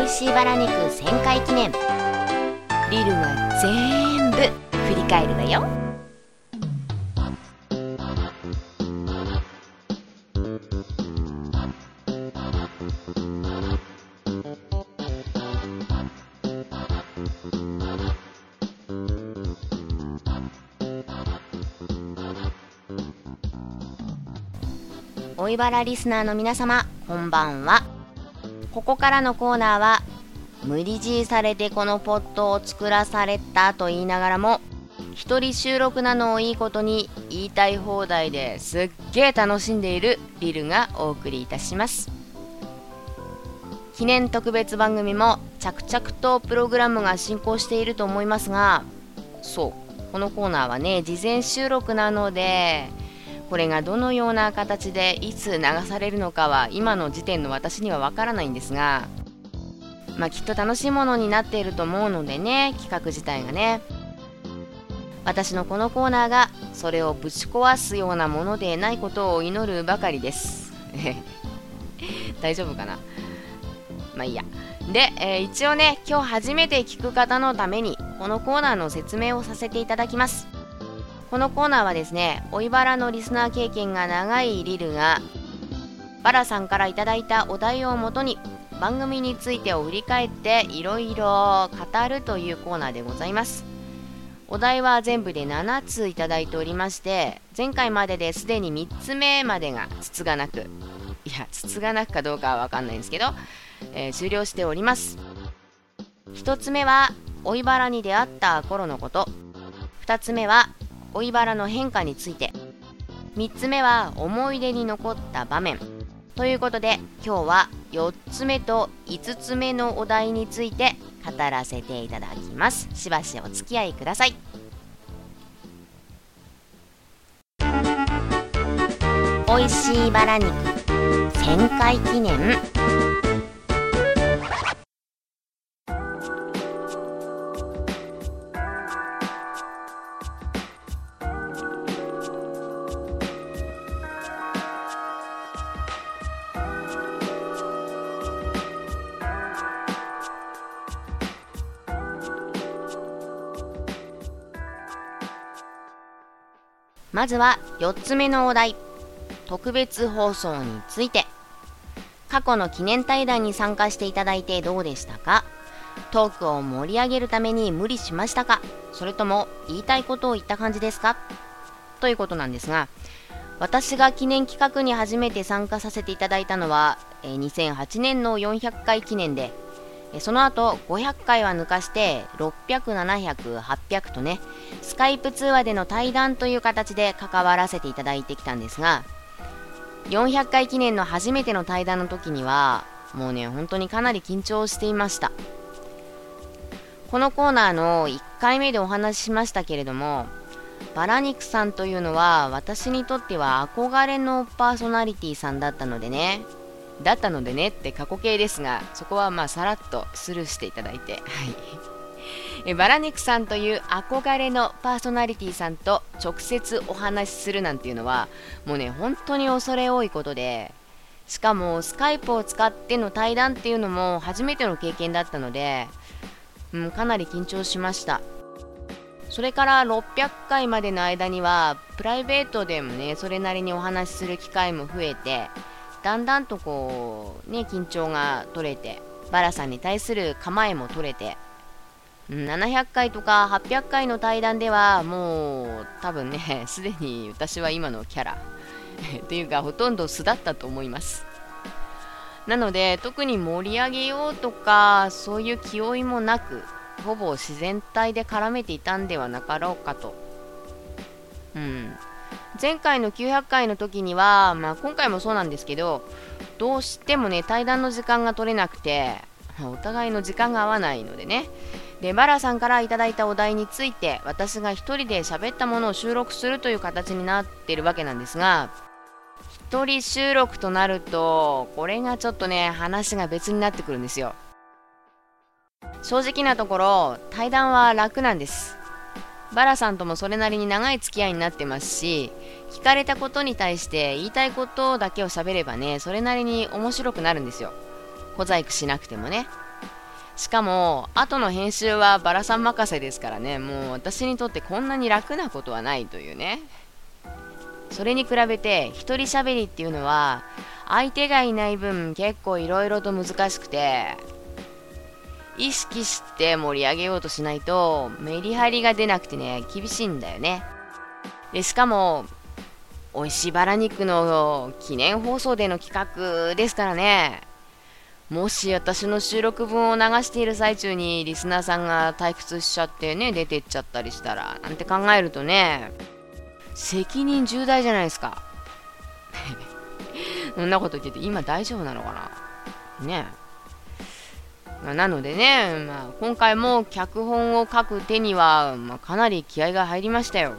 美味しいバラ肉1000回記念。リルが全部振り返るわよ。おいばらリスナーの皆様、こんばんは。ここからのコーナーは無理強いされてこのポットを作らされたと言いながらも、一人収録なのをいいことに言いたい放題ですっげー楽しんでいるリルがお送りいたします。記念特別番組も着々とプログラムが進行していると思いますが、そうこのコーナーはね、事前収録なので、これがどのような形でいつ流されるのかは今の時点の私にはわからないんですが、きっと楽しいものになっていると思うのでね、企画自体がね。私のこのコーナーがそれをぶち壊すようなものでないことを祈るばかりです大丈夫かな。いいや。で、一応ね、今日初めて聞く方のためにこのコーナーの説明をさせていただきます。このコーナーはですね、おいばらのリスナー経験が長いリルがバラさんからいただいたお題をもとに番組についてを振り返っていろいろ語るというコーナーでございます。お題は全部で7ついただいておりまして、前回までですでに3つ目までがつつがなく、つつがなくかどうかはわかんないんですけど、終了しております。1つ目はおいばらに出会った頃のこと、2つ目はおいばらの変化について、3つ目は思い出に残った場面ということで、今日は4つ目と5つ目のお題について語らせていただきます。しばしお付き合いください。おいしいバラ肉1000回記念。まずは4つ目のお題、特別放送について。過去の記念対談に参加していただいてどうでしたか？トークを盛り上げるために無理しましたか？それとも言いたいことを言った感じですか？ということなんですが、私が記念企画に初めて参加させていただいたのは2008年の400回記念で、その後500回は抜かして600、700、800とね、スカイプ通話での対談という形で関わらせていただいてきたんですが、400回記念の初めての対談の時にはもうね、本当にかなり緊張していました。このコーナーの1回目でお話ししましたけれども、バラ肉さんというのは私にとっては憧れのパーソナリティさんだったのでねって過去形ですが、そこはさらっとスルーしていただいて、バラ肉さんという憧れのパーソナリティさんと直接お話しするなんていうのはもうね、本当に恐れ多いことで、しかもスカイプを使っての対談っていうのも初めての経験だったので、かなり緊張しました。それから600回までの間にはプライベートでもね、それなりにお話しする機会も増えて、だんだんと緊張が取れて、バラさんに対する構えも取れて、700回とか800回の対談ではもう多分ね、すでに私は今のキャラっていうかほとんど素だったと思います。なので特に盛り上げようとかそういう気負いもなく、ほぼ自然体で絡めていたんではなかろうかと。前回の900回の時には、今回もそうなんですけど、どうしてもね、対談の時間が取れなくて、お互いの時間が合わないのでね。で、バラさんからいただいたお題について、私が一人で喋ったものを収録するという形になっているわけなんですが、一人収録となると、これがちょっとね、話が別になってくるんですよ。正直なところ、対談は楽なんです。バラさんともそれなりに長い付き合いになってますし、聞かれたことに対して言いたいことだけを喋ればね、それなりに面白くなるんですよ。小細工しなくてもね。 しかも後の編集はバラさん任せですからね、もう私にとってこんなに楽なことはないというね。それに比べて一人喋りっていうのは相手がいない分結構いろいろと難しくて、意識して盛り上げようとしないとメリハリが出なくてね、厳しいんだよね。でしかも美味しいバラ肉の記念放送での企画ですからね、もし私の収録分を流している最中にリスナーさんが退屈しちゃってね、出てっちゃったりしたらなんて考えるとね、責任重大じゃないですか。そんなこと言ってて今大丈夫なのかなね。なのでね、今回も脚本を書く手には、かなり気合が入りましたよ。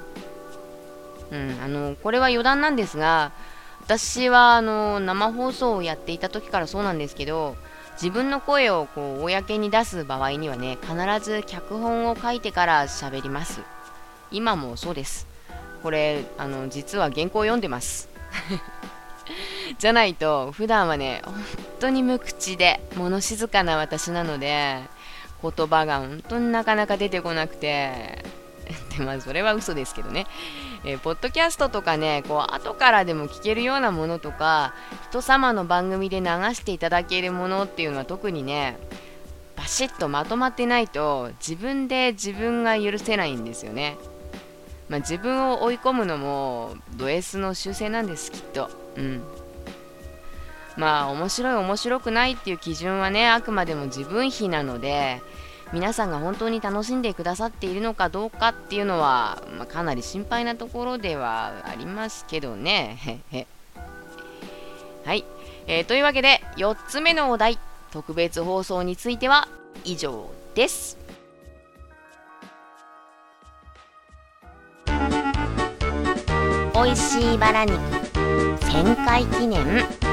これは余談なんですが、私は生放送をやっていた時からそうなんですけど、自分の声をこう公に出す場合にはね、必ず脚本を書いてから喋ります。今もそうです。これ実は原稿を読んでますじゃないと普段はね、本当に無口で物静かな私なので、言葉が本当になかなか出てこなくてで、それは嘘ですけどね。ポッドキャストとかね、こう後からでも聞けるようなものとか、人様の番組で流していただけるものっていうのは特にね、バシッとまとまってないと自分で自分が許せないんですよね。自分を追い込むのもド S の習性なんです、きっと。面白い面白くないっていう基準はね、あくまでも自分比なので、皆さんが本当に楽しんでくださっているのかどうかっていうのは、かなり心配なところではありますけどね。はい、というわけで4つ目のお題、特別放送については以上です。おいしいバラ肉1000回記念。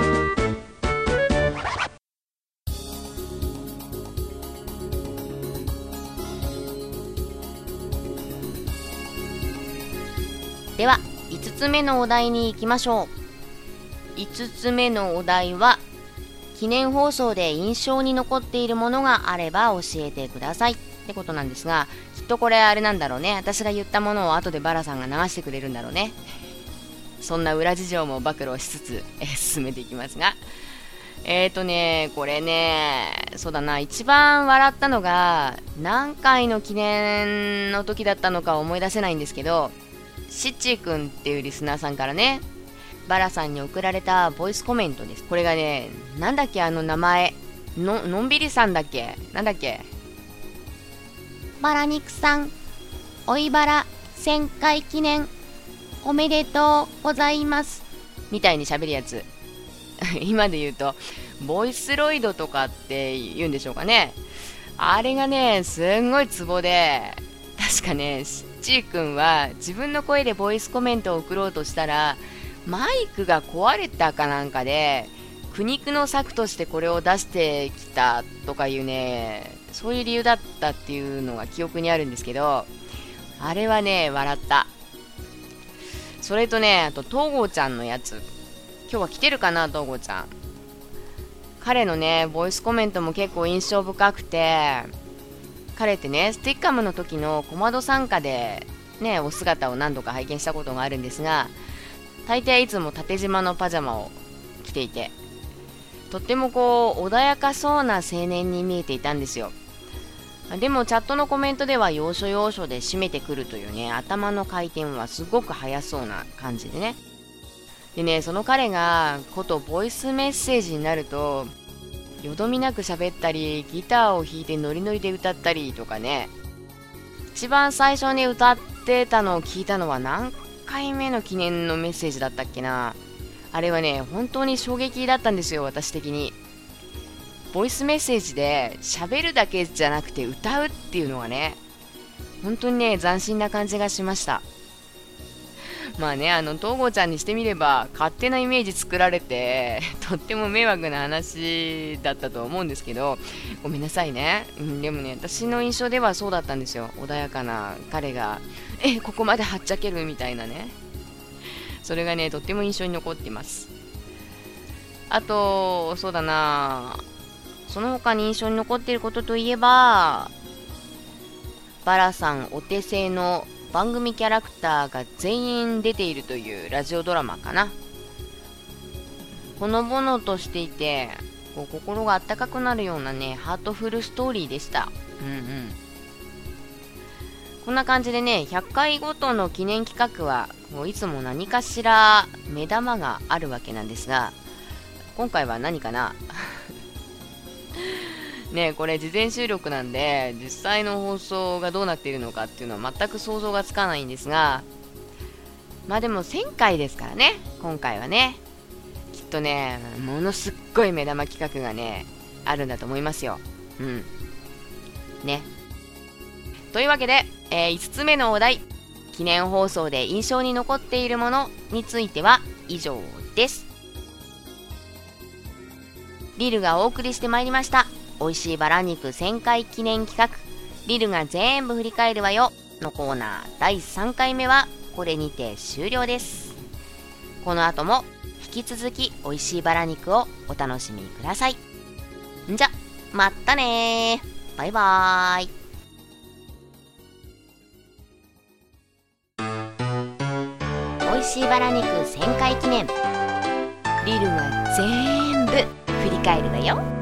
では5つ目のお題に行きましょう。5つ目のお題は、記念放送で印象に残っているものがあれば教えてくださいってことなんですが、きっとこれあれなんだろうね。私が言ったものを後でバラさんが流してくれるんだろうね。そんな裏事情も暴露しつつ、進めていきますが、これね、そうだな、一番笑ったのが何回の記念の時だったのか思い出せないんですけど、しっちーくんっていうリスナーさんからね、バラさんに送られたボイスコメントです。これがね、なんだっけ、名前のんびりさんだっけ、なんだっけ、バラ肉さん、おいバラ1000回記念おめでとうございますみたいに喋るやつ今で言うとボイスロイドとかって言うんでしょうかね。あれがね、すんごいツボで、確かね、しっちーくんは自分の声でボイスコメントを送ろうとしたら、マイクが壊れたかなんかで苦肉の策としてこれを出してきたとかいうね、そういう理由だったっていうのが記憶にあるんですけど、あれはね、笑った。それとね、あと東郷ちゃんのやつ、今日は来てるかな、東郷ちゃん。彼のね、ボイスコメントも結構印象深くて、彼ってね、スティッカムの時の小窓参加でね、お姿を何度か拝見したことがあるんですが、大抵いつも縦縞のパジャマを着ていて、とってもこう穏やかそうな青年に見えていたんですよ。でもチャットのコメントでは要所要所で締めてくるというね、頭の回転はすごく速そうな感じでね。でね、その彼がことボイスメッセージになると、よどみなく喋ったり、ギターを弾いてノリノリで歌ったりとかね。一番最初に歌ってたのを聞いたのは何回目の記念のメッセージだったっけな。あれはね、本当に衝撃だったんですよ、私的に。ボイスメッセージで喋るだけじゃなくて歌うっていうのはね、本当にね、斬新な感じがしました。まあね、東郷ちゃんにしてみれば勝手なイメージ作られてとっても迷惑な話だったと思うんですけど、ごめんなさいね。でもね、私の印象ではそうだったんですよ。穏やかな彼がここまではっちゃけるみたいなね、それがね、とっても印象に残っています。あと、そうだな、 その他に印象に残っていることといえば、バラさんお手製の番組キャラクターが全員出ているというラジオドラマかな。ほのぼのとしていて、心が温かくなるようなね、ハートフルストーリーでした。こんな感じでね、100回ごとの記念企画は、いつも何かしら目玉があるわけなんですが、今回は何かなね、これ事前収録なんで、実際の放送がどうなっているのかっていうのは全く想像がつかないんですが、まあでも1000回ですからね、今回はね。きっとね、ものすっごい目玉企画がね、あるんだと思いますよ。ね。というわけで、5つ目のお題、記念放送で印象に残っているものについては以上です。リルがお送りしてまいりました。美味しいバラ肉1000回記念企画、リルが全部振り返るわよのコーナー第3回目はこれにて終了です。この後も引き続き美味しいバラ肉をお楽しみください。んじゃ、まったねー。バイバーイ。美味しいバラ肉1000回記念、リルが全部振り返るわよ。